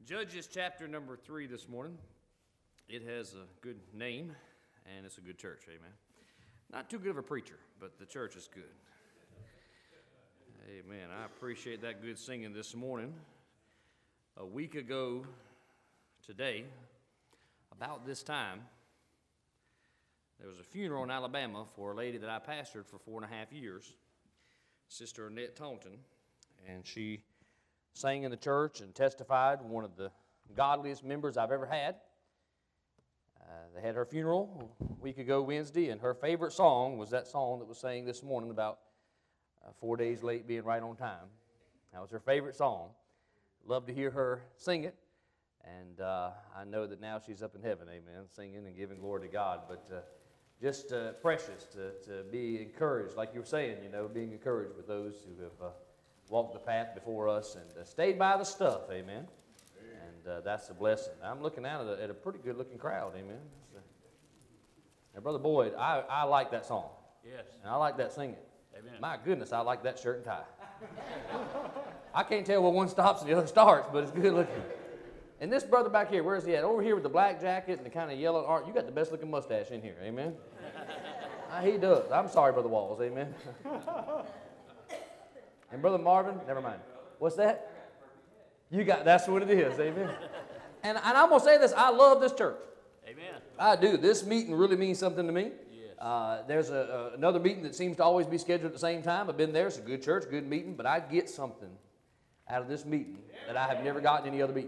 Judges chapter number 3 this morning. It has a good name, and it's a good church, amen. Not too good of a preacher, but the church is good. Amen. I appreciate that good singing this morning. A week ago today, about this time, there was a funeral in Alabama for a lady that I pastored for 4.5 years, Sister Annette Taunton, and she sang in the church and testified, one of the godliest members I've ever had. They had her funeral a week ago Wednesday, and her favorite song was that song that was sang this morning about 4 days late being right on time. That was her favorite song. Love to hear her sing it, and I know that now she's up in heaven, amen, singing and giving glory to God. But just precious to be encouraged, like you were saying, being encouraged with those who have walked the path before us and stayed by the stuff, amen. And that's a blessing. I'm looking out at a pretty good-looking crowd, amen. Now, Brother Boyd, I like that song. Yes. And I like that singing. Amen. My goodness, I like that shirt and tie. I can't tell where one stops and the other starts, but it's good-looking. And this brother back here, where is he at? Over here with the black jacket and the kind of yellow art. You got the best-looking mustache in here, amen. He does. I'm sorry, Brother Walls, amen. And Brother Marvin, never mind. What's that? That's what it is, amen. And I'm going to say this, I love this church. Amen. I do. This meeting really means something to me. Yes. There's another meeting that seems to always be scheduled at the same time. I've been there. It's a good church, good meeting, but I get something out of this meeting that I have never gotten any other meeting.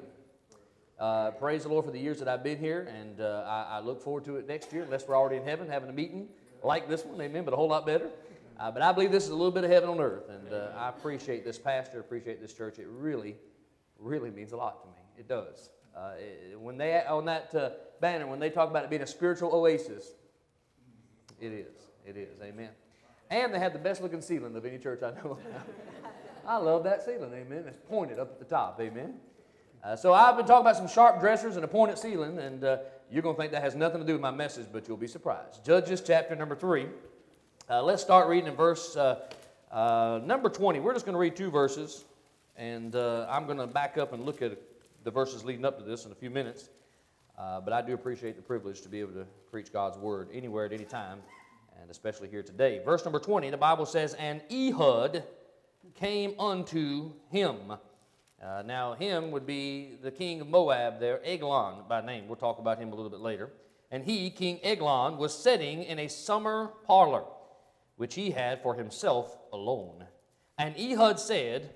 Praise the Lord for the years that I've been here, and I look forward to it next year, unless we're already in heaven having a meeting like this one, amen, but a whole lot better. But I believe this is a little bit of heaven on earth, and I appreciate this pastor, appreciate this church. It really, really means a lot to me. It does. When they, on that banner, when they talk about it being a spiritual oasis, it is, amen. And they have the best looking ceiling of any church I know of. I love that ceiling, amen. It's pointed up at the top, amen. So I've been talking about some sharp dressers and a pointed ceiling, and you're going to think that has nothing to do with my message, but you'll be surprised. Judges chapter number 3. Let's start reading in verse number 20. We're just going to read 2 verses, and I'm going to back up and look at the verses leading up to this in a few minutes. But I do appreciate the privilege to be able to preach God's word anywhere at any time, and especially here today. Verse number 20, the Bible says, "And Ehud came unto him." Now, him would be the king of Moab there, Eglon by name. We'll talk about him a little bit later. "And he, King Eglon, was sitting in a summer parlor, which he had for himself alone. And Ehud said,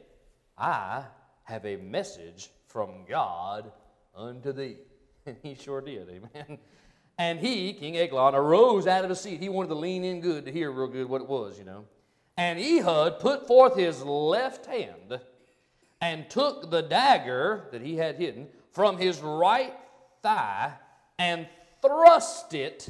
I have a message from God unto thee." And he sure did, amen. "And he," King Eglon, "arose out of his seat." He wanted to lean in good to hear real good what it was, "And Ehud put forth his left hand and took the dagger that he had hidden from his right thigh and thrust it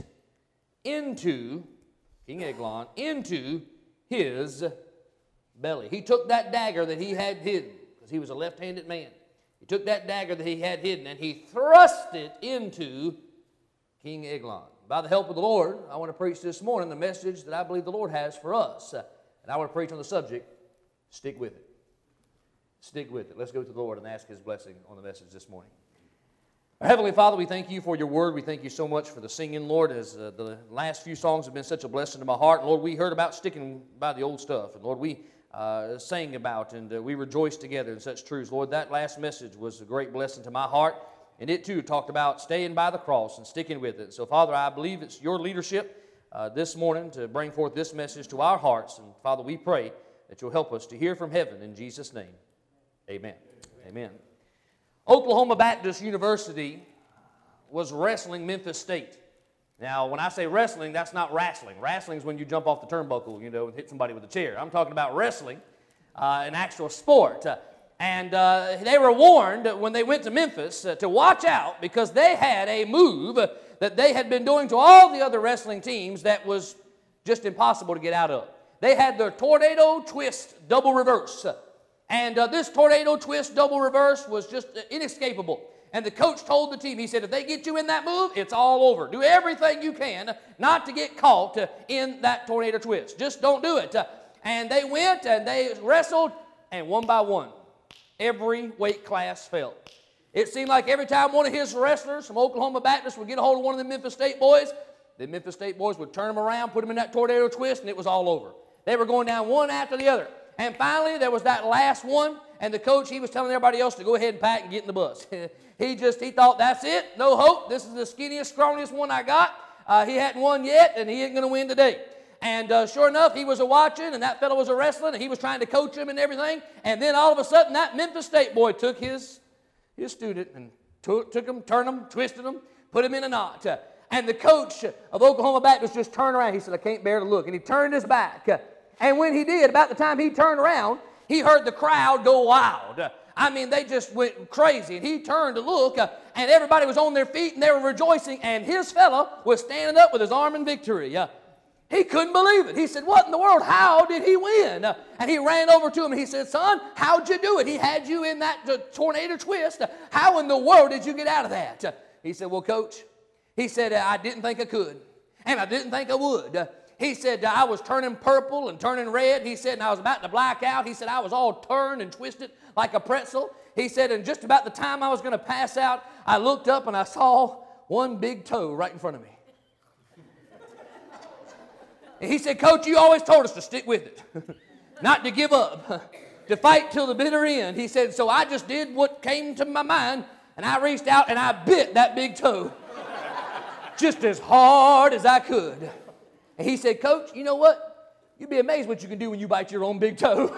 into," King Eglon, "into his belly." He took that dagger that he had hidden, because he was a left-handed man. He took that dagger that he had hidden, and he thrust it into King Eglon. By the help of the Lord, I want to preach this morning the message that I believe the Lord has for us. And I want to preach on the subject, stick with it. Stick with it. Let's go to the Lord and ask His blessing on the message this morning. Our Heavenly Father, we thank you for your word. We thank you so much for the singing, Lord, as the last few songs have been such a blessing to my heart. Lord, we heard about sticking by the old stuff. And Lord, we sang about and we rejoiced together in such truths. Lord, that last message was a great blessing to my heart. And it too talked about staying by the cross and sticking with it. So Father, I believe it's your leadership this morning to bring forth this message to our hearts. And Father, we pray that you'll help us to hear from heaven in Jesus' name. Amen. Amen. Oklahoma Baptist University was wrestling Memphis State. Now, when I say wrestling, that's not wrestling. Wrestling is when you jump off the turnbuckle, and hit somebody with a chair. I'm talking about wrestling, an actual sport. And they were warned when they went to Memphis to watch out, because they had a move that they had been doing to all the other wrestling teams that was just impossible to get out of. They had their tornado twist double reverse. And this tornado twist double reverse was just inescapable. And the coach told the team, he said, if they get you in that move, it's all over. Do everything you can not to get caught in that tornado twist. Just don't do it. And they went and they wrestled, and one by one, every weight class fell. It seemed like every time one of his wrestlers from Oklahoma Baptist would get a hold of one of the Memphis State boys, the Memphis State boys would turn them around, put them in that tornado twist, and it was all over. They were going down one after the other. And finally, there was that last one, and the coach, he was telling everybody else to go ahead and pack and get in the bus. He thought, that's it, no hope. This is the skinniest, scrawniest one I got. He hadn't won yet, and he ain't going to win today. And sure enough, he was a-watching, and that fellow was a-wrestling, and he was trying to coach him and everything. And then all of a sudden, that Memphis State boy took his student and took him, turned him, twisted him, put him in a knot. And the coach of Oklahoma Baptist just turned around. He said, I can't bear to look. And he turned his back. And when he did, about the time he turned around, he heard the crowd go wild. I mean, they just went crazy. And he turned to look, and everybody was on their feet, and they were rejoicing. And his fella was standing up with his arm in victory. He couldn't believe it. He said, what in the world? How did he win? And he ran over to him, and he said, son, how'd you do it? He had you in that tornado twist. How in the world did you get out of that? He said, well, coach, he said, I didn't think I could, and I didn't think I would. He said, I was turning purple and turning red. He said, and I was about to black out. He said, I was all turned and twisted like a pretzel. He said, and just about the time I was going to pass out, I looked up and I saw one big toe right in front of me. And he said, coach, you always told us to stick with it, not to give up, to fight till the bitter end. He said, so I just did what came to my mind, and I reached out and I bit that big toe just as hard as I could. And he said, coach, you know what? You'd be amazed what you can do when you bite your own big toe.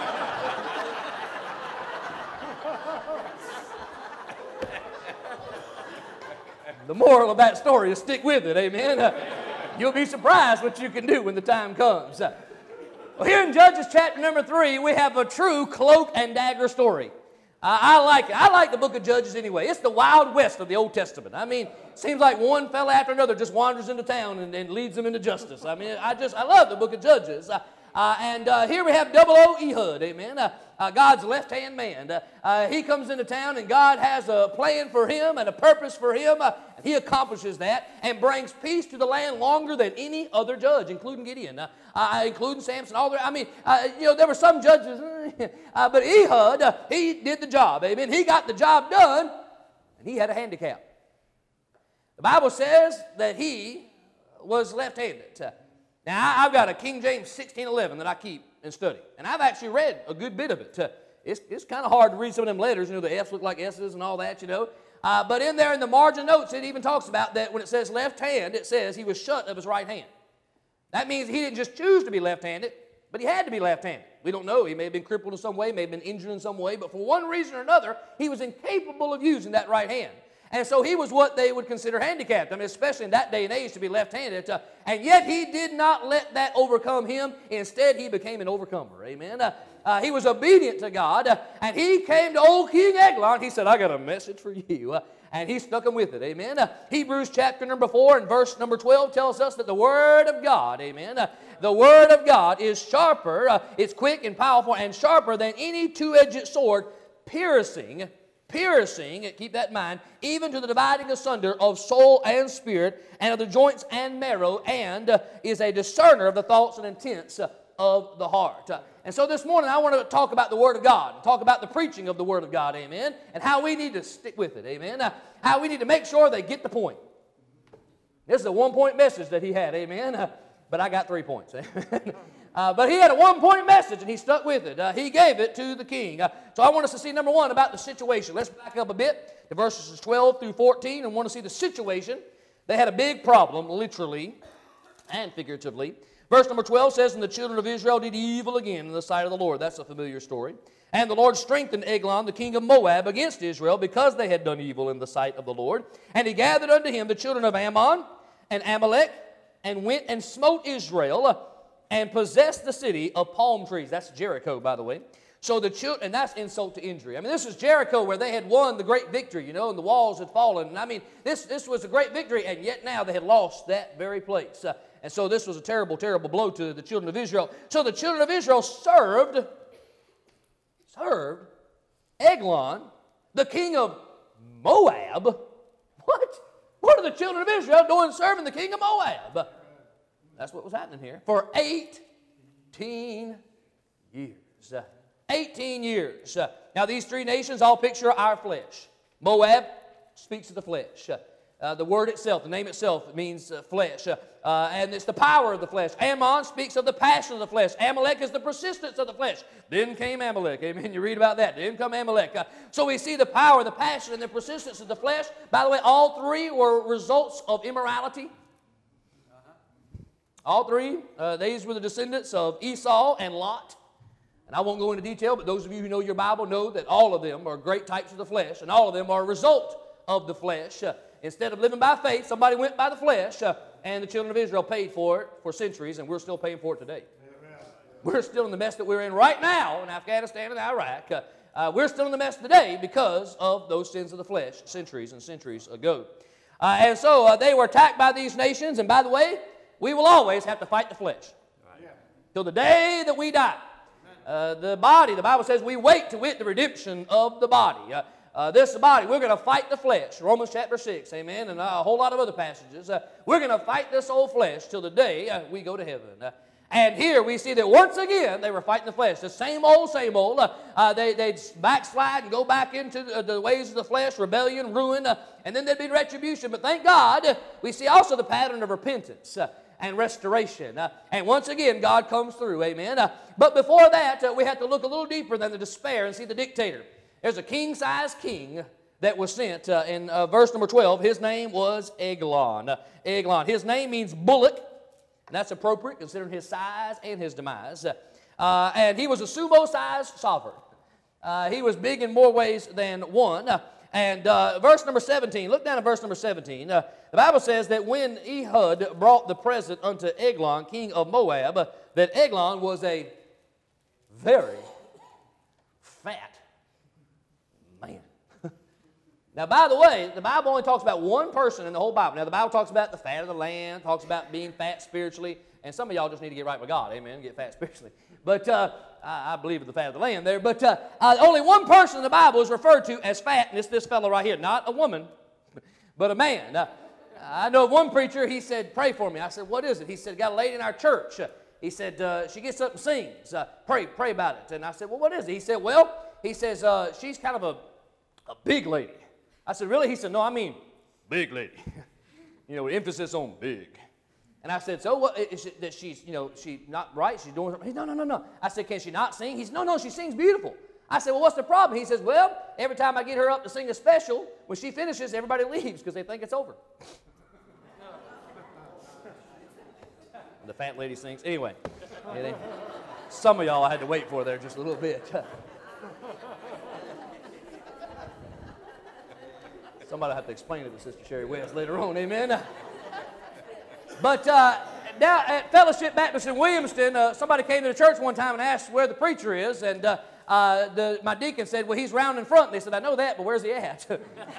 The moral of that story is stick with it, amen? You'll be surprised what you can do when the time comes. Well, here in Judges chapter number 3, we have a true cloak and dagger story. I like it. I like the book of Judges anyway. It's the Wild West of the Old Testament. I mean, it seems like one fella after another just wanders into town and leads them into justice. I mean, I love the book of Judges. And here we have Double O Ehud, amen, God's left-hand man. He comes into town, and God has a plan for him and a purpose for him. And he accomplishes that and brings peace to the land longer than any other judge, including Gideon, including Samson. There were some judges, but Ehud, he did the job, amen. He got the job done, and he had a handicap. The Bible says that he was left-handed. Now, I've got a King James 1611 that I keep and study, and I've actually read a good bit of it. It's kind of hard to read some of them letters. The F's look like S's and all that, But in there in the margin notes, it even talks about that when it says left hand, it says he was shut of his right hand. That means he didn't just choose to be left-handed, but he had to be left-handed. We don't know. He may have been crippled in some way, may have been injured in some way, but for one reason or another, he was incapable of using that right hand. And so he was what they would consider handicapped. I mean, especially in that day and age to be left-handed. And yet he did not let that overcome him. Instead, he became an overcomer. Amen. He was obedient to God. And he came to old King Eglon. He said, I got a message for you. And he stuck him with it. Amen. Hebrews chapter number 4 and verse number 12 tells us that the Word of God, amen, the Word of God is sharper, it's quick and powerful and sharper than any two-edged sword, piercing, keep that in mind, even to the dividing asunder of soul and spirit, and of the joints and marrow, and is a discerner of the thoughts and intents of the heart. And so this morning I want to talk about the Word of God, talk about the preaching of the Word of God, amen, and how we need to stick with it, amen, how we need to make sure they get the point. This is a one-point message that he had, amen, but I got 3 points, amen. But he had a one-point message, and he stuck with it. He gave it to the king. So I want us to see, number one, about the situation. Let's back up a bit to verses 12 through 14 and want to see the situation. They had a big problem, literally and figuratively. Verse number 12 says, and the children of Israel did evil again in the sight of the Lord. That's a familiar story. And the Lord strengthened Eglon, the king of Moab, against Israel because they had done evil in the sight of the Lord. And he gathered unto him the children of Ammon and Amalek and went and smote Israel and possessed the city of palm trees. That's Jericho, by the way. So the children, and that's insult to injury. I mean, this is Jericho where they had won the great victory, and the walls had fallen. And I mean, this was a great victory, and yet now they had lost that very place. And so this was a terrible, terrible blow to the children of Israel. So the children of Israel served Eglon, the king of Moab. What? What are the children of Israel doing serving the king of Moab? That's what was happening here. For 18 years. 18 years. Now these three nations all picture our flesh. Moab speaks of the flesh. The word itself, the name itself, means flesh. And it's the power of the flesh. Ammon speaks of the passion of the flesh. Amalek is the persistence of the flesh. Then came Amalek. Amen. You read about that. Then come Amalek. So we see the power, the passion, and the persistence of the flesh. By the way, all three were results of immorality. All three. These were the descendants of Esau and Lot. And I won't go into detail, but those of you who know your Bible know that all of them are great types of the flesh, and all of them are a result of the flesh. Instead of living by faith, somebody went by the flesh, and the children of Israel paid for it for centuries, and we're still paying for it today. Amen. We're still in the mess that we're in right now in Afghanistan and Iraq. We're still in the mess today because of those sins of the flesh centuries and centuries ago. And so they were attacked by these nations, and by the way, we will always have to fight the flesh till the day that we die. The body, the Bible says, we wait to wit the redemption of the body. This body, we're going to fight the flesh. Romans chapter 6, amen, and a whole lot of other passages. We're going to fight this old flesh till the day we go to heaven. And here we see that once again they were fighting the flesh. The same old, same old. They'd backslide and go back into the ways of the flesh, rebellion, ruin, and then there'd be retribution. But thank God, we see also the pattern of repentance and restoration. And once again, God comes through, amen. But before that, we have to look a little deeper than the despair and see the dictator. There's a king-sized king that was sent in verse number 12. His name was Eglon. Eglon. His name means bullock, and that's appropriate considering his size and his demise. And he was a sumo-sized sovereign. He was big in more ways than one. And verse number 17, look down at verse number 17. The Bible says that when Ehud brought the present unto Eglon, king of Moab, that Eglon was a very fat man. Now, by the way, the Bible only talks about one person in the whole Bible. Now, the Bible talks about the fat of the land, talks about being fat spiritually, and some of y'all just need to get right with God, amen, get fat spiritually. But I believe in the fat of the land there. But only one person in the Bible is referred to as fat, and it's this fellow right here. Not a woman, but a man. I know of one preacher, he said, pray for me. I said, what is it? He said, got a lady in our church. He said, she gets up and sings. Pray about it. And I said, well, what is it? He said, well, he says, she's kind of a big lady. I said, really? He said, no, I mean big lady. Emphasis on big. And I said, so what is it that she's not right? She's doing something. He said, no. I said, can she not sing? He said, no, she sings beautiful. I said, well, what's the problem? He says, well, every time I get her up to sing a special, when she finishes, everybody leaves because they think it's over. The fat lady sings. Anyway, some of y'all I had to wait for there just a little bit. Somebody will have to explain it to Sister Sherry West later on, amen? But now at Fellowship Baptist in Williamston, somebody came to the church one time and asked where the preacher is, and my deacon said, well, he's round in front. And they said, I know that, but where's he at?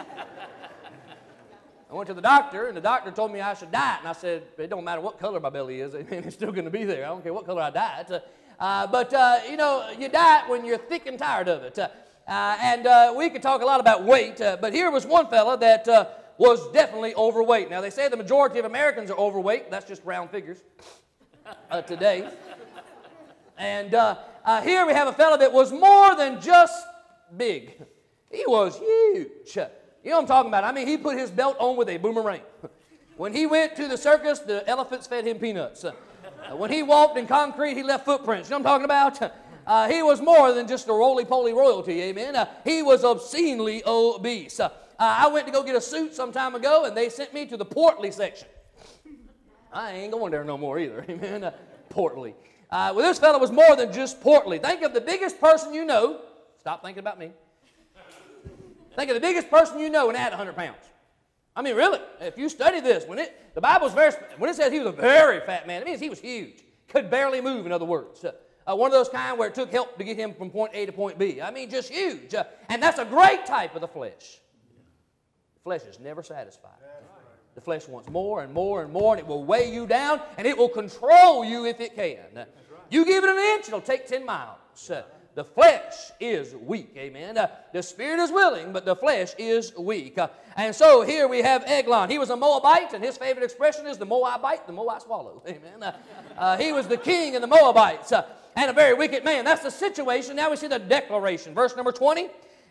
I went to the doctor, and the doctor told me I should diet. And I said, it don't matter what color my belly is. It's still going to be there. I don't care what color I diet. But you diet when you're thick and tired of it. And we could talk a lot about weight, but here was one fella that was definitely overweight. Now, they say the majority of Americans are overweight. That's just round figures today. And here we have a fella that was more than just big. He was huge. You know what I'm talking about. I mean, he put his belt on with a boomerang. When he went to the circus, the elephants fed him peanuts. When he walked in concrete, he left footprints. You know what I'm talking about? He was more than just a roly-poly royalty, amen. He was obscenely obese. I went to go get a suit some time ago, and they sent me to the portly section. I ain't going there no more either, amen. Portly. Well, this fellow was more than just portly. Think of the biggest person you know. Stop thinking about me. Think of the biggest person you know and add 100 pounds. I mean, really, if you study this, when it says he was a very fat man, it means he was huge. Could barely move, in other words. One of those kind where it took help to get him from point A to point B. I mean, just huge. And that's a great type of the flesh. The flesh is never satisfied. The flesh wants more and more and more, and it will weigh you down, and it will control you if it can. You give it an inch, it'll take 10 miles. The flesh is weak, amen. The spirit is willing, but the flesh is weak. And so here we have Eglon. He was a Moabite, and his favorite expression is the more I bite, the more I swallow, amen. He was the king of the Moabites, and a very wicked man. That's the situation. Now we see the declaration. Verse number 20.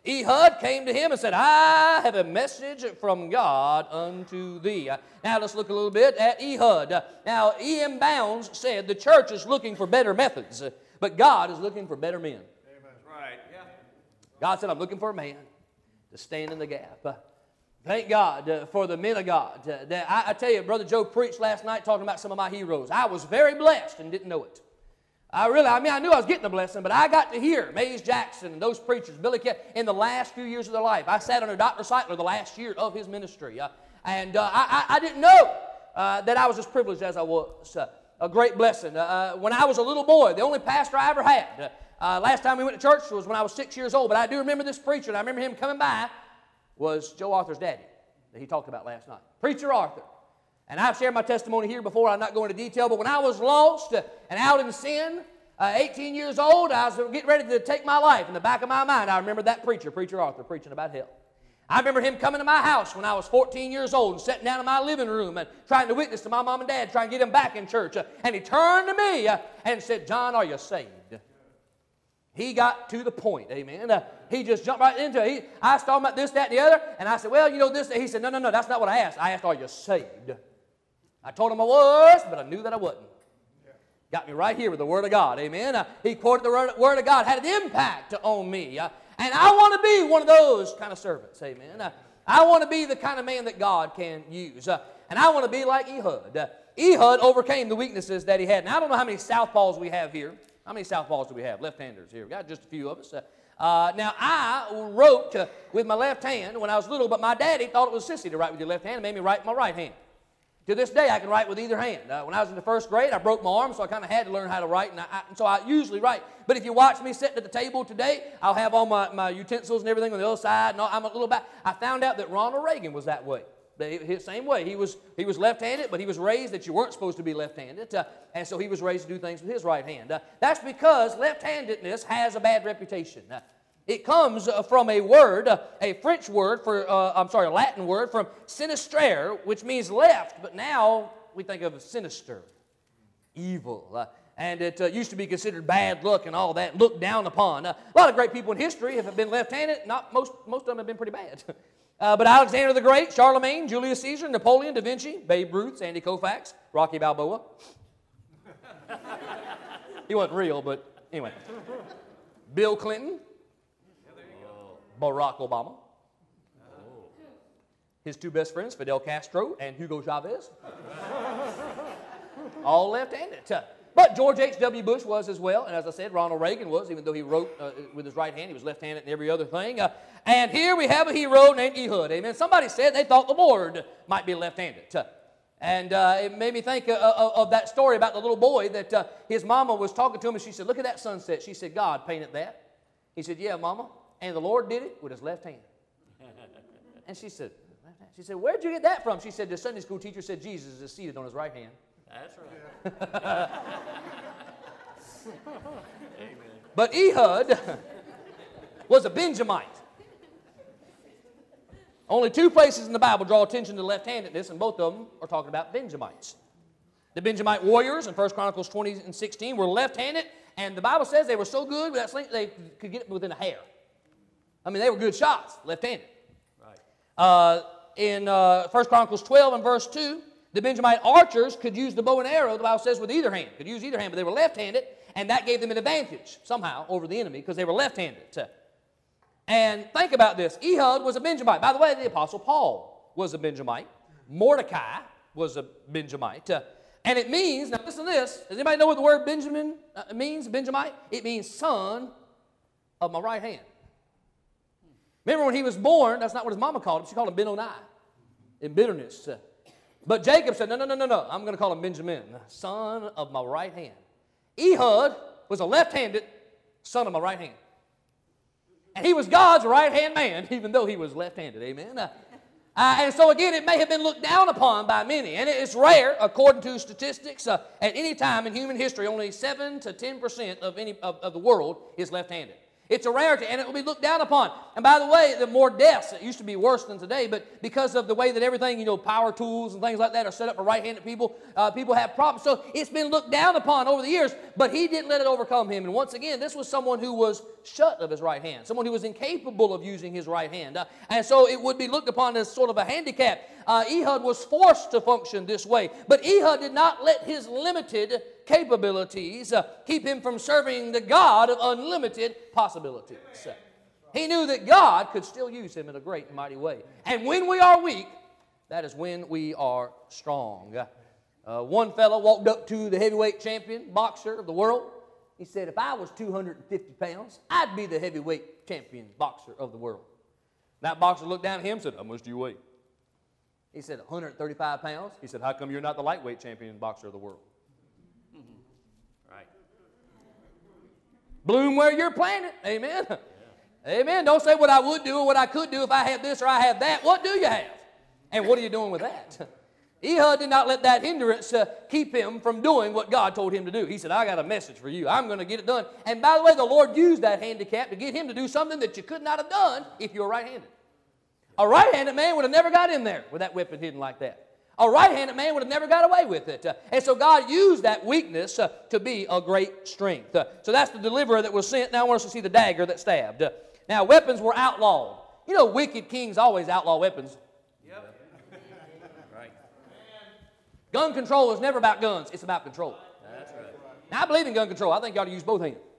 Ehud came to him and said, I have a message from God unto thee. Now let's look a little bit at Ehud. Now E.M. Bounds said the church is looking for better methods, but God is looking for better men. Amen. Right. Yeah. God said, I'm looking for a man to stand in the gap. Thank God for the men of God. I tell you, Brother Joe preached last night talking about some of my heroes. I was very blessed and didn't know it. I knew I was getting a blessing, but I got to hear Mays Jackson and those preachers, Billy Kemp, in the last few years of their life. I sat under Dr. Seitler the last year of his ministry. I didn't know that I was as privileged as I was. A great blessing. When I was a little boy, the only pastor I ever had, last time we went to church was when I was 6 years old, but I do remember this preacher, and I remember him coming by, was Joe Arthur's daddy that he talked about last night. Preacher Arthur. And I've shared my testimony here before. I'm not going into detail, but when I was lost and out in sin, 18 years old, I was getting ready to take my life. In the back of my mind, I remember that Preacher Arthur, preaching about hell. I remember him coming to my house when I was 14 years old and sitting down in my living room and trying to witness to my mom and dad, trying to get them back in church. And he turned to me and said, John, are you saved? He got to the point, amen. He just jumped right into it. I was talking about this, that, and the other, and I said, well, you know this. He said, no, that's not what I asked. I asked, are you saved? I told him I was, but I knew that I wasn't. Got me right here with the Word of God, amen. He quoted the Word of God, had an impact on me. And I want to be one of those kind of servants, amen. I want to be the kind of man that God can use. And I want to be like Ehud. Ehud overcame the weaknesses that he had. Now, I don't know how many southpaws we have here. How many southpaws do we have? Left-handers here. We got just a few of us. Now, I wrote with my left hand when I was little, but my daddy thought it was sissy to write with your left hand and made me write with my right hand. To this day, I can write with either hand. When I was in the first grade, I broke my arm, so I kind of had to learn how to write, and so I usually write. But if you watch me sitting at the table today, I'll have all my utensils and everything on the other side, and I'm a little back. I found out that Ronald Reagan was that way. The same way. He was left-handed, but he was raised that you weren't supposed to be left-handed, and so he was raised to do things with his right hand. That's because left-handedness has a bad reputation. It comes from a word, a French word a Latin word from sinistrare, which means left, but now we think of sinister, evil. And it used to be considered bad luck and all that, looked down upon. A lot of great people in history have been left-handed. Not most of them have been pretty bad. But Alexander the Great, Charlemagne, Julius Caesar, Napoleon, Da Vinci, Babe Ruth, Sandy Koufax, Rocky Balboa. He wasn't real, but anyway. Bill Clinton. Barack Obama. His two best friends, Fidel Castro and Hugo Chavez. All left-handed. But George H.W. Bush was as well, and as I said, Ronald Reagan was, even though he wrote with his right hand, he was left-handed in every other thing. And here we have a hero named Ehud, amen. Somebody said they thought the Lord might be left-handed. And it made me think of that story about the little boy that his mama was talking to him, and she said, look at that sunset. She said, God painted that. He said, yeah, Mama, and the Lord did it with his left hand. And she said, where'd you get that from? She said, the Sunday school teacher said Jesus is seated on his right hand. That's right. But Ehud was a Benjamite. Only two places in the Bible draw attention to left-handedness, and both of them are talking about Benjamites. The Benjamite warriors in 1 Chronicles 20 and 16 were left-handed, and the Bible says they were so good with that sling they could get it within a hair. I mean, they were good shots, left-handed. Right. In 1 Chronicles 12 and verse 2, the Benjamite archers could use the bow and arrow, the Bible says, with either hand. Could use either hand, but they were left-handed, and that gave them an advantage somehow over the enemy because they were left-handed. And think about this. Ehud was a Benjamite. By the way, the Apostle Paul was a Benjamite. Mordecai was a Benjamite. And it means, now listen to this. Does anybody know what the word Benjamin means, Benjamite? It means son of my right hand. Remember when he was born, that's not what his mama called him. She called him Ben-Oni in bitterness. But Jacob said, no, I'm going to call him Benjamin, son of my right hand. Ehud was a left-handed son of my right hand. And he was God's right-hand man, even though he was left-handed, amen? And so again, it may have been looked down upon by many. And it's rare, according to statistics, at any time in human history, only 7 to 10% of the world is left-handed. It's a rarity, and it will be looked down upon. And by the way, the more deaths, it used to be worse than today, but because of the way that everything, power tools and things like that are set up for right-handed people, people have problems. So it's been looked down upon over the years, but he didn't let it overcome him. And once again, this was someone who was shut of his right hand, someone who was incapable of using his right hand. And so it would be looked upon as sort of a handicap. Ehud was forced to function this way, but Ehud did not let his limited capabilities keep him from serving the God of unlimited possibilities. He knew that God could still use him in a great and mighty way. And when we are weak, that is when we are strong. One fellow walked up to the heavyweight champion boxer of the world. He said, if I was 250 pounds, I'd be the heavyweight champion boxer of the world. That boxer looked down at him and said, how much do you weigh? He said, 135 pounds. He said, how come you're not the lightweight champion boxer of the world? Right. Bloom where you're planted. Amen. Yeah. Amen. Don't say what I would do or what I could do if I had this or I had that. What do you have? And what are you doing with that? Ehud did not let that hindrance keep him from doing what God told him to do. He said, I got a message for you. I'm going to get it done. And by the way, the Lord used that handicap to get him to do something that you could not have done if you were right-handed. A right-handed man would have never got in there with that weapon hidden like that. A right-handed man would have never got away with it. And so God used that weakness to be a great strength. So that's the deliverer that was sent. Now I want us to see the dagger that stabbed. Now weapons were outlawed. You know, wicked kings always outlaw weapons. Gun control is never about guns. It's about control. That's right. Now, I believe in gun control. I think you ought to use both hands.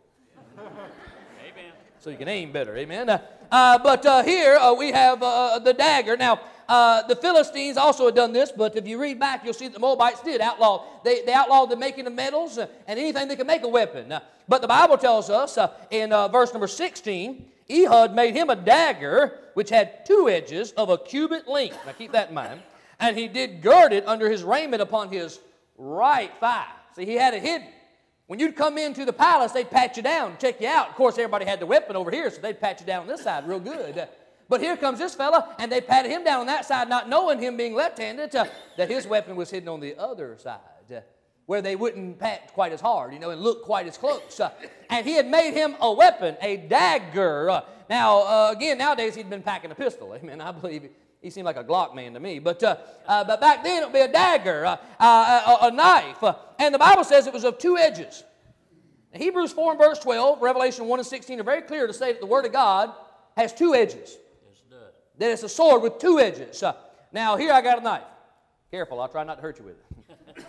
Amen. So you can aim better. Amen. But here we have the dagger. Now, the Philistines also had done this, but if you read back, you'll see that the Moabites did outlaw. They outlawed the making of metals and anything that could make a weapon. But the Bible tells us in verse number 16, Ehud made him a dagger which had 2 edges of a cubit length. Now, keep that in mind. And he did gird it under his raiment upon his right thigh. See, he had it hidden. When you'd come into the palace, they'd pat you down, check you out. Of course, everybody had the weapon over here, so they'd pat you down on this side real good. But here comes this fella, and they patted him down on that side, not knowing him being left-handed, that his weapon was hidden on the other side, where they wouldn't pat quite as hard, and look quite as close. And he had made him a weapon, a dagger. Now, again, nowadays he'd been packing a pistol. Amen. I believe he seemed like a Glock man to me. But back then it would be a dagger, a knife. And the Bible says it was of 2 edges. Now, Hebrews 4 and verse 12, Revelation 1 and 16 are very clear to say that the Word of God has 2 edges. Yes, it does. That it's a sword with 2 edges. Now here I got a knife. Careful, I'll try not to hurt you with it.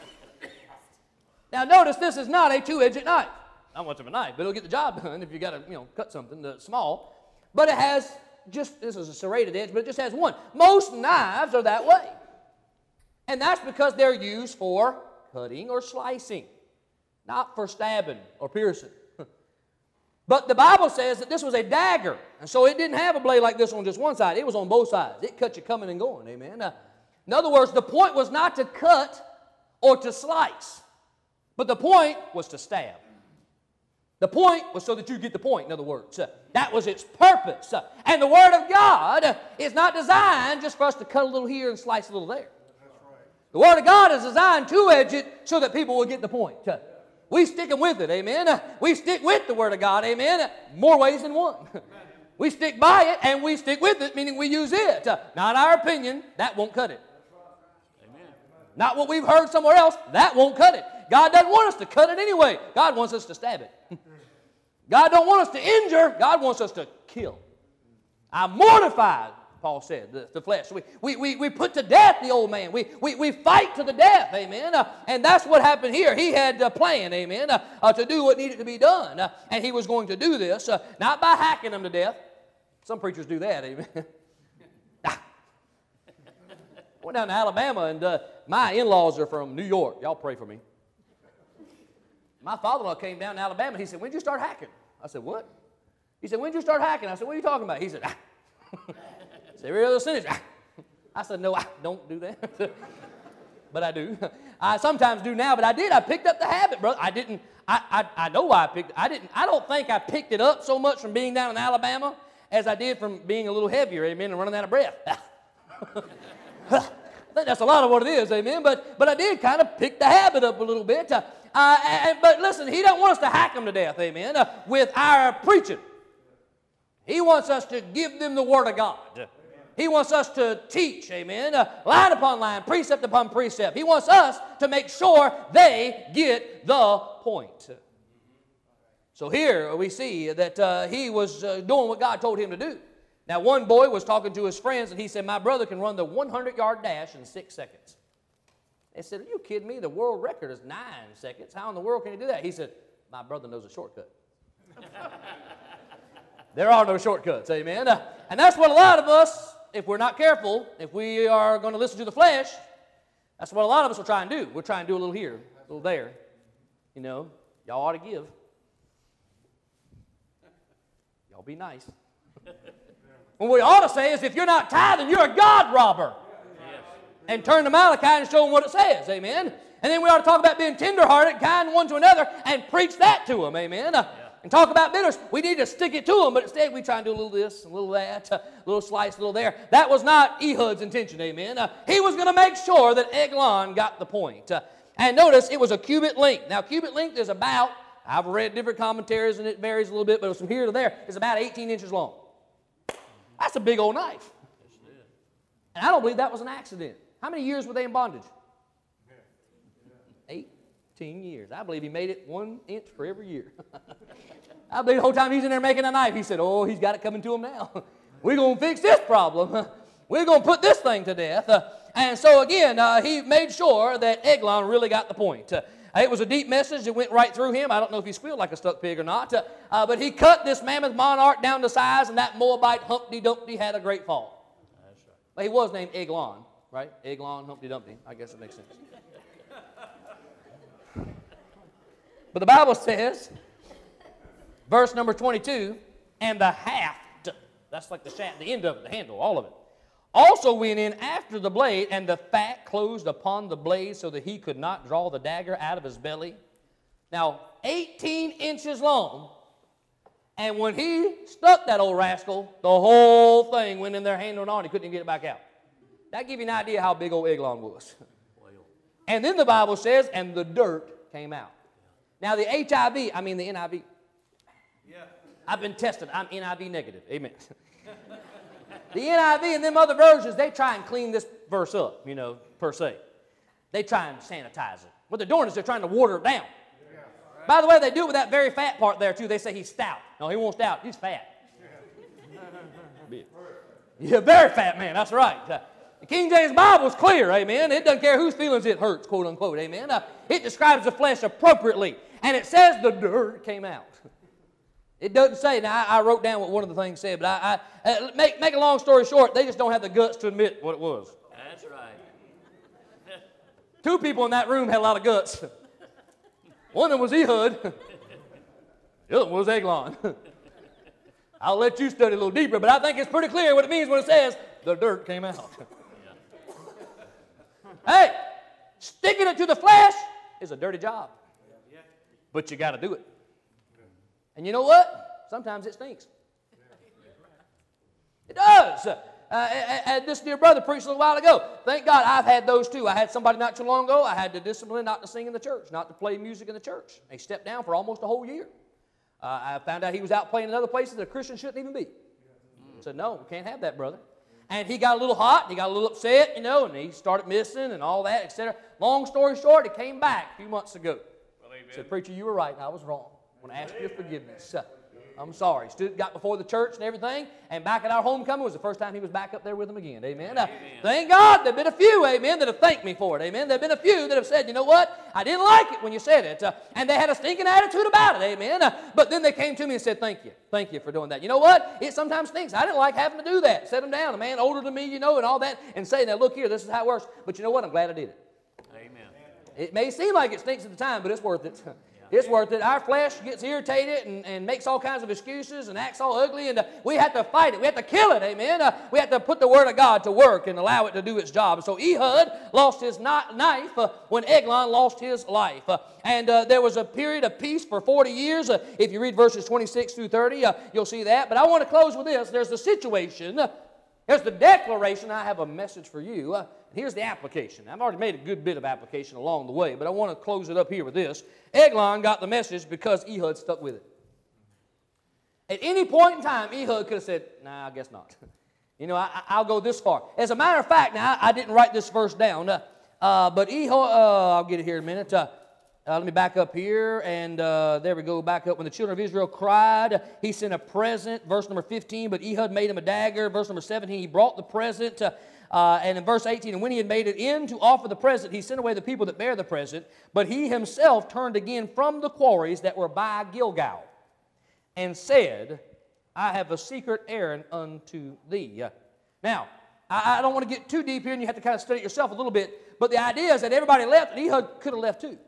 Now notice this is not a 2-edged knife. Not much of a knife, but it'll get the job done if you got to cut something small. But it has this is a serrated edge, but it just has one. Most knives are that way. And that's because they're used for cutting or slicing, not for stabbing or piercing. But the Bible says that this was a dagger, and so it didn't have a blade like this on just one side. It was on both sides. It cut you coming and going, amen. In other words, the point was not to cut or to slice, but the point was to stab. The point was so that you get the point, in other words. That was its purpose. And the Word of God is not designed just for us to cut a little here and slice a little there. The Word of God is designed to edge it so that people will get the point. We stick them with it, amen. We stick with the Word of God, amen, more ways than one. We stick by it and we stick with it, meaning we use it. Not our opinion, that won't cut it. Amen. Not what we've heard somewhere else, that won't cut it. God doesn't want us to cut it anyway. God wants us to stab it. God don't want us to injure. God wants us to kill. I mortified, Paul said, the flesh. We put to death the old man. We fight to the death, amen. And that's what happened here. He had a plan, amen, to do what needed to be done. And he was going to do this, not by hacking them to death. Some preachers do that, amen. Went down to Alabama, and my in-laws are from New York. Y'all pray for me. My father-in-law came down to Alabama. He said, when did you start hacking? I said, what? He said, when did you start hacking? I said, what are you talking about? He said, It's every other sentence. I said, no, I don't do that. But I do. I sometimes do now, but I did. I picked up the habit, brother. I didn't. I know why I picked it. I don't think I picked it up so much from being down in Alabama as I did from being a little heavier, amen, and running out of breath. I think that's a lot of what it is, amen. But I did kind of pick the habit up a little bit. But listen, he don't want us to hack them to death, amen, with our preaching. He wants us to give them the Word of God. He wants us to teach, amen, line upon line, precept upon precept. He wants us to make sure they get the point. So here we see that he was doing what God told him to do. Now, one boy was talking to his friends, and he said, my brother can run the 100-yard dash in 6 seconds. They said, are you kidding me? The world record is 9 seconds. How in the world can he do that? He said, my brother knows a shortcut. There are no shortcuts, amen? And that's what a lot of us, if we're not careful, if we are going to listen to the flesh, that's what a lot of us will try and do. We'll try and do a little here, a little there. You know, y'all ought to give. Y'all be nice. What we ought to say is, if you're not tithing, you're a God robber. Yes. And turn to Malachi and show them what it says, amen? And then we ought to talk about being tenderhearted, kind one to another, and preach that to them, amen? And talk about bitterness. We need to stick it to them, but instead we try and do a little this, a little that, a little slice, a little there. That was not Ehud's intention, amen? He was going to make sure that Eglon got the point. And notice, it was a cubit length. Now, cubit length is about, I've read different commentaries, and it varies a little bit, but from here to there, it's about 18 inches long. That's a big old knife. And I don't believe that was an accident. How many years were they in bondage? 18 years. I believe he made it 1 inch for every year. I believe the whole time he's in there making a knife, he said, oh, he's got it coming to him now. We're going to fix this problem. We're going to put this thing to death. And so again, he made sure that Eglon really got the point. It was a deep message. It went right through him. I don't know if he squealed like a stuck pig or not. But he cut this mammoth monarch down to size, and that Moabite Humpty Dumpty had a great fall. That's right. But he was named Eglon, right? Eglon, Humpty Dumpty. I guess it makes sense. But the Bible says, verse number 22, and the haft, that's like the shaft, the end of it, the handle, all of it, also went in after the blade, and the fat closed upon the blade so that he could not draw the dagger out of his belly. Now, 18 inches long, and when he stuck that old rascal, the whole thing went in there handling on. He couldn't even get it back out. That gives you an idea how big old Eglon was. And then the Bible says, and the dirt came out. Now, the NIV. Yeah. I've been tested. I'm NIV negative. Amen. The NIV and them other versions, they try and clean this verse up, per se. They try and sanitize it. What they're doing is they're trying to water it down. Yeah. Right. By the way, they do it with that very fat part there, too. They say he's stout. No, he won't stout. He's fat. Yeah, very fat man. That's right. The King James Bible is clear, amen. It doesn't care whose feelings it hurts, quote unquote, amen. It describes the flesh appropriately. And it says the dirt came out. It doesn't say. Now, I wrote down what one of the things said, but make a long story short, they just don't have the guts to admit what it was. That's right. 2 people in that room had a lot of guts. One of them was Ehud. The other one was Eglon. I'll let you study a little deeper, but I think it's pretty clear what it means when it says the dirt came out. Hey, sticking it to the flesh is a dirty job. But you got to do it. And you know what? Sometimes it stinks. It does. This dear brother preached a little while ago. Thank God I've had those too. I had somebody not too long ago. I had to discipline not to sing in the church, not to play music in the church. They stepped down for almost a whole year. I found out he was out playing in other places that a Christian shouldn't even be. I said, no, we can't have that, brother. And he got a little hot, he got a little upset, and he started missing and all that, etc. Long story short, he came back a few months ago. He said, preacher, you were right, I was wrong. I want to ask your forgiveness. I'm sorry. Got before the church and everything, and back at our homecoming was the first time he was back up there with them again. Amen. Thank God there have been a few, amen, that have thanked me for it. Amen. There have been a few that have said, you know what? I didn't like it when you said it. And they had a stinking attitude about it. Amen. But then they came to me and said, thank you. Thank you for doing that. You know what? It sometimes stinks. I didn't like having to do that. Set them down. A man older than me, and all that, and say, now look here, this is how it works. But you know what? I'm glad I did it. Amen. It may seem like it stinks at the time, but it's worth it. It's worth it. Our flesh gets irritated and makes all kinds of excuses and acts all ugly, and we have to fight it. We have to kill it, amen. We have to put the Word of God to work and allow it to do its job. So Ehud lost his knife when Eglon lost his life. And there was a period of peace for 40 years. If you read verses 26 through 30, you'll see that. But I want to close with this. There's the situation. There's the declaration. I have a message for you. Here's the application. I've already made a good bit of application along the way, but I want to close it up here with this. Eglon got the message because Ehud stuck with it. At any point in time, Ehud could have said, nah, I guess not. I'll go this far. As a matter of fact, now, I didn't write this verse down, but Ehud, I'll get it here in a minute. Let me back up here, and there we go, back up. When the children of Israel cried, he sent a present, verse number 15, but Ehud made him a dagger. Verse number 17, he brought the present, and in verse 18, and when he had made it in to offer the present, he sent away the people that bear the present, but he himself turned again from the quarries that were by Gilgal, and said, I have a secret errand unto thee. Now, I don't want to get too deep here, and you have to kind of study it yourself a little bit, but the idea is that everybody left, and Ehud could have left too.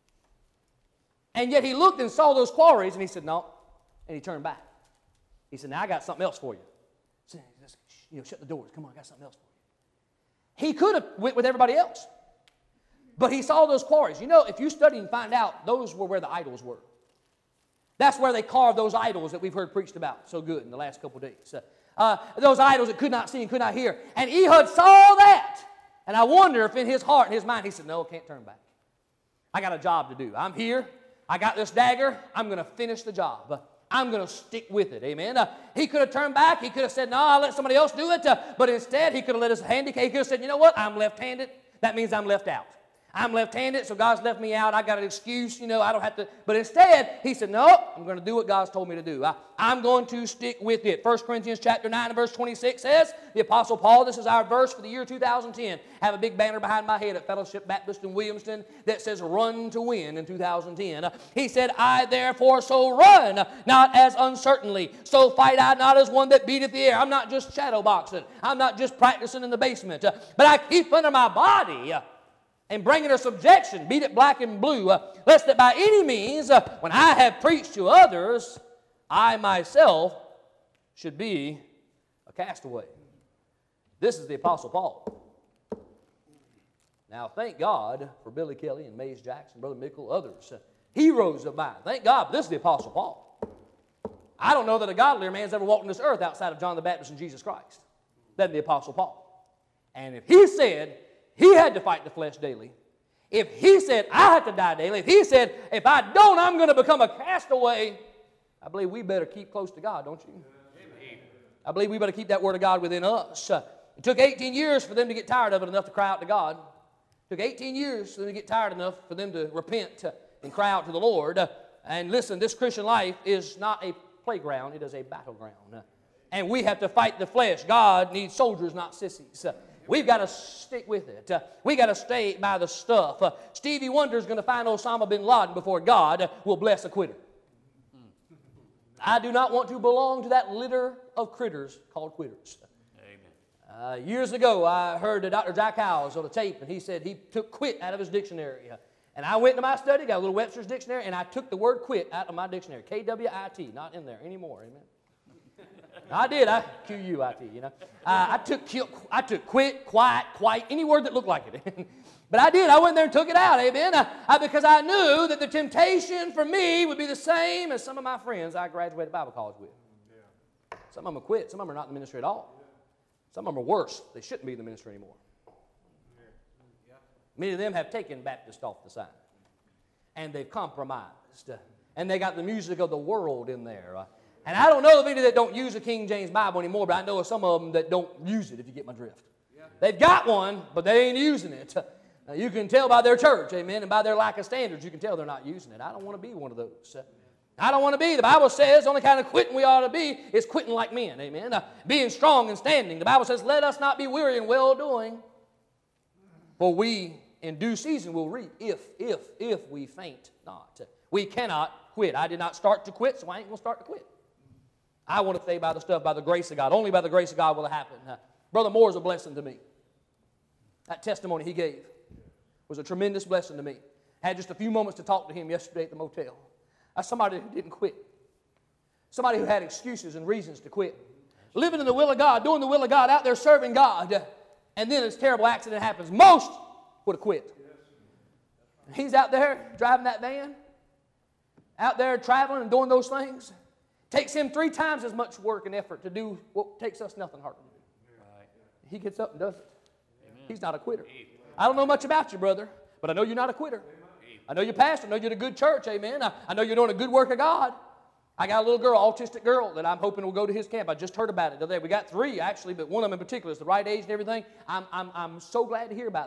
And yet he looked and saw those quarries, and he said, no. And he turned back. He said, now I got something else for you. He said, shut the doors. Come on, I got something else for you. He could have went with everybody else. But he saw those quarries. You know, if you study and find out, those were where the idols were. That's where they carved those idols that we've heard preached about so good in the last couple of days. Those idols that could not see and could not hear. And Ehud saw that. And I wonder if in his heart and his mind, he said, no, I can't turn back. I got a job to do. I'm here. I got this dagger. I'm going to finish the job. I'm going to stick with it. Amen. He could have turned back. He could have said, no, I'll let somebody else do it. But instead, he could have let his handicap. He could have said, you know what? I'm left-handed. That means I'm left out. I'm left-handed, so God's left me out. I got an excuse, I don't have to. But instead, he said, no, I'm going to do what God's told me to do. I'm going to stick with it. 1 Corinthians chapter 9 and verse 26 says, the Apostle Paul, this is our verse for the year 2010. I have a big banner behind my head at Fellowship Baptist in Williamston that says, run to win in 2010. He said, I therefore so run, not as uncertainly. So fight I not as one that beateth the air. I'm not just shadow boxing. I'm not just practicing in the basement. But I keep under my body and bring it to subjection, beat it black and blue, lest that by any means, when I have preached to others, I myself should be a castaway. This is the Apostle Paul. Now, thank God for Billy Kelly and Mays Jackson, Brother Mickle, others, heroes of mine. Thank God, this is the Apostle Paul. I don't know that a godlier man's ever walked on this earth outside of John the Baptist and Jesus Christ than the Apostle Paul. And if he said he had to fight the flesh daily, if he said I have to die daily, if he said if I don't, I'm going to become a castaway, I believe we better keep close to God, don't you? Amen. I believe we better keep that Word of God within us. It took 18 years for them to get tired of it enough to cry out to God. It took 18 years for them to get tired enough for them to repent and cry out to the Lord. And listen, this Christian life is not a playground, it is a battleground. And we have to fight the flesh. God needs soldiers, not sissies. We've got to stick with it. We got to stay by the stuff. Stevie Wonder's going to find Osama bin Laden before God will bless a quitter. I do not want to belong to that litter of critters called quitters. Amen. Years ago, I heard Dr. Jack Howes on a tape, and he said he took quit out of his dictionary. And I went to my study, got a little Webster's dictionary, and I took the word quit out of my dictionary. K-W-I-T, not in there anymore. Amen. I did. Q-U-I-T, I took quit, quiet, quite, any word that looked like it. But I did. I went there and took it out, amen, because I knew that the temptation for me would be the same as some of my friends I graduated Bible college with. Yeah. Some of them have quit. Some of them are not in the ministry at all. Some of them are worse. They shouldn't be in the ministry anymore. Yeah. Many of them have taken Baptist off the side. And they've compromised. And they got the music of the world in there. And I don't know of any that don't use the King James Bible anymore, but I know of some of them that don't use it, if you get my drift. Yeah. They've got one, but they ain't using it. You can tell by their church, amen, and by their lack of standards, you can tell they're not using it. I don't want to be one of those. I don't want to be. The Bible says the only kind of quitting we ought to be is quitting like men, amen, being strong and standing. The Bible says, let us not be weary in well-doing, for we in due season will reap if we faint not. We cannot quit. I did not start to quit, so I ain't going to start to quit. I want to stay by the stuff, by the grace of God. Only by the grace of God will it happen. Brother Moore is a blessing to me. That testimony he gave was a tremendous blessing to me. I had just a few moments to talk to him yesterday at the motel. That's somebody who didn't quit. Somebody who had excuses and reasons to quit. Living in the will of God, doing the will of God, out there serving God, and then this terrible accident happens. Most would have quit. He's out there driving that van, out there traveling and doing those things. Takes him 3 times as much work and effort to do what takes us nothing hard to do. Right. He gets up and does it. Amen. He's not a quitter. I don't know much about you, brother, but I know you're not a quitter. I know you're pastor. I know you're at a good church, amen. I know you're doing a good work of God. I got a little girl, autistic girl, that I'm hoping will go to his camp. I just heard about it today. We got 3, actually, but one of them in particular is the right age and everything. I'm so glad to hear about that.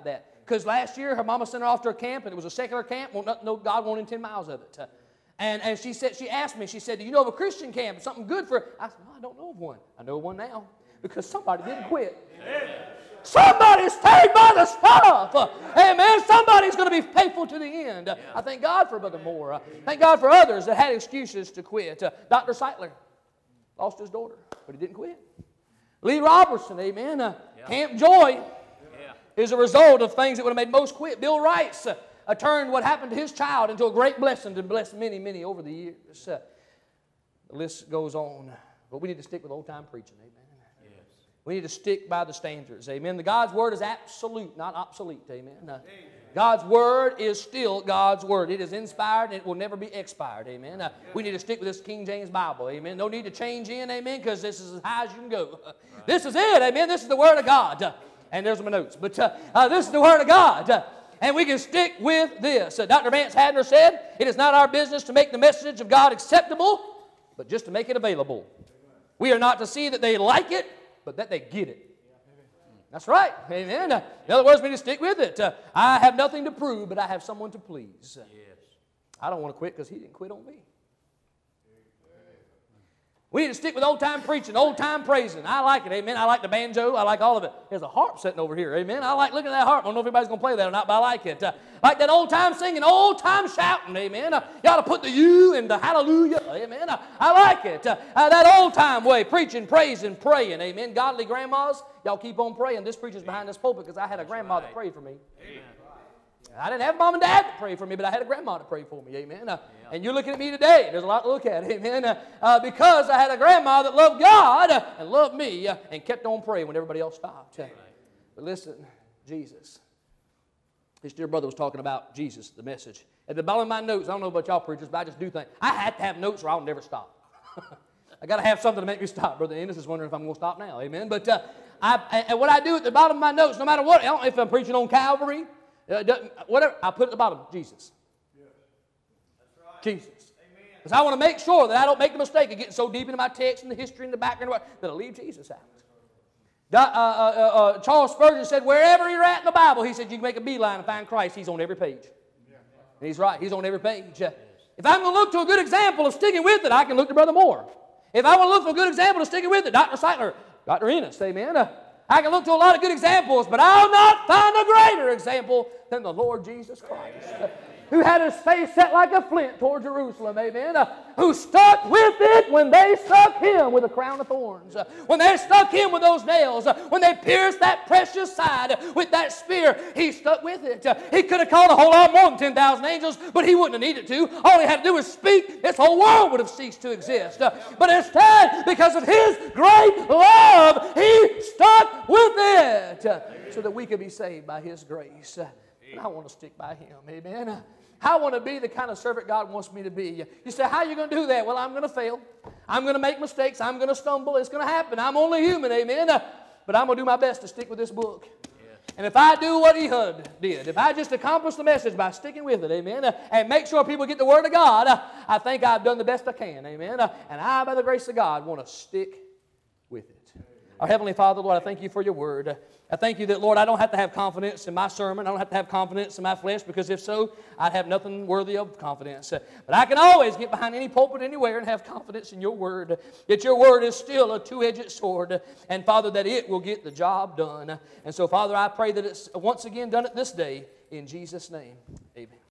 Because last year her mama sent her off to a camp, and it was a secular camp. No, God wanted 10 miles of it. And she asked me, she said, do you know of a Christian camp? Something good for... I said, no, I don't know of one. I know of one now because somebody didn't quit. Somebody's stayed by the stuff. Amen. Somebody's going to be faithful to the end. I thank God for Brother Moore. Thank God for others that had excuses to quit. Dr. Seitler lost his daughter, but he didn't quit. Lee Robertson, amen. Camp Joy is a result of things that would have made most quit. Bill Rice turned what happened to his child into a great blessing to bless many, many over the years. The list goes on. But we need to stick with old-time preaching, amen. Yes. We need to stick by the standards, amen. The God's Word is absolute, not obsolete, amen. God's Word is still God's Word. It is inspired and it will never be expired, amen. We need to stick with this King James Bible, amen. No need to change in, amen, because this is as high as you can go. Right. This is it, amen. This is the Word of God. And there's my notes. But this is the Word of God. And we can stick with this. Dr. Vance Hadner said, it is not our business to make the message of God acceptable, but just to make it available. We are not to see that they like it, but that they get it. That's right. Amen. In other words, we need to stick with it. I have nothing to prove, but I have someone to please. Yes. I don't want to quit because he didn't quit on me. We need to stick with old-time preaching, old-time praising. I like it, amen. I like the banjo. I like all of it. There's a harp sitting over here, amen. I like looking at that harp. I don't know if anybody's going to play that or not, but I like it. Like that old-time singing, old-time shouting, amen. You ought to put the you in the hallelujah, amen. I like it. That old-time way, preaching, praising, praying, amen. Godly grandmas, y'all keep on praying. This preacher's behind this pulpit because I had a grandma that prayed for me. Amen. I didn't have mom and dad to pray for me, but I had a grandma to pray for me, amen. And you're looking at me today. There's a lot to look at, amen. Because I had a grandma that loved God and loved me and kept on praying when everybody else stopped. But listen, Jesus. His dear brother was talking about Jesus, the message. At the bottom of my notes, I don't know about y'all preachers, but I just do think, I have to have notes or I'll never stop. I got to have something to make me stop. Brother Ennis is wondering if I'm going to stop now, amen. But and what I do at the bottom of my notes, no matter what, I don't know if I'm preaching on Calvary, whatever, I put at the bottom, Jesus. Yes. That's right. Jesus. Because I want to make sure that I don't make the mistake of getting so deep into my text and the history and the background that I leave Jesus out. Charles Spurgeon said, wherever you're at in the Bible, he said, you can make a beeline and find Christ. He's on every page. And he's right. He's on every page. If I'm going to look to a good example of sticking with it, I can look to Brother Moore. If I want to look for a good example of sticking with it, Dr. Seitler, Dr. Ennis, amen. I can look to a lot of good examples, but I'll not find a greater example than the Lord Jesus Christ, who had his face set like a flint toward Jerusalem, amen, who stuck with it when they stuck him with a crown of thorns, when they stuck him with those nails, when they pierced that precious side with that spear, he stuck with it. He could have called a whole lot more than 10,000 angels, but he wouldn't have needed to. All he had to do was speak. This whole world would have ceased to exist. But instead, because of his great love, he stuck with it so that we could be saved by his grace. And I want to stick by him, amen. I want to be the kind of servant God wants me to be. You say, how are you going to do that? Well, I'm going to fail. I'm going to make mistakes. I'm going to stumble. It's going to happen. I'm only human, amen. But I'm going to do my best to stick with this book. Yes. And if I do what Ehud did, if I just accomplish the message by sticking with it, amen, and make sure people get the Word of God, I think I've done the best I can, amen. And I, by the grace of God, want to stick with it. Our Heavenly Father, Lord, I thank you for your Word. I thank you that, Lord, I don't have to have confidence in my sermon. I don't have to have confidence in my flesh, because if so, I'd have nothing worthy of confidence. But I can always get behind any pulpit anywhere and have confidence in your Word, that your Word is still a two-edged sword, and, Father, that it will get the job done. And so, Father, I pray that it's once again done it this day. In Jesus' name, amen.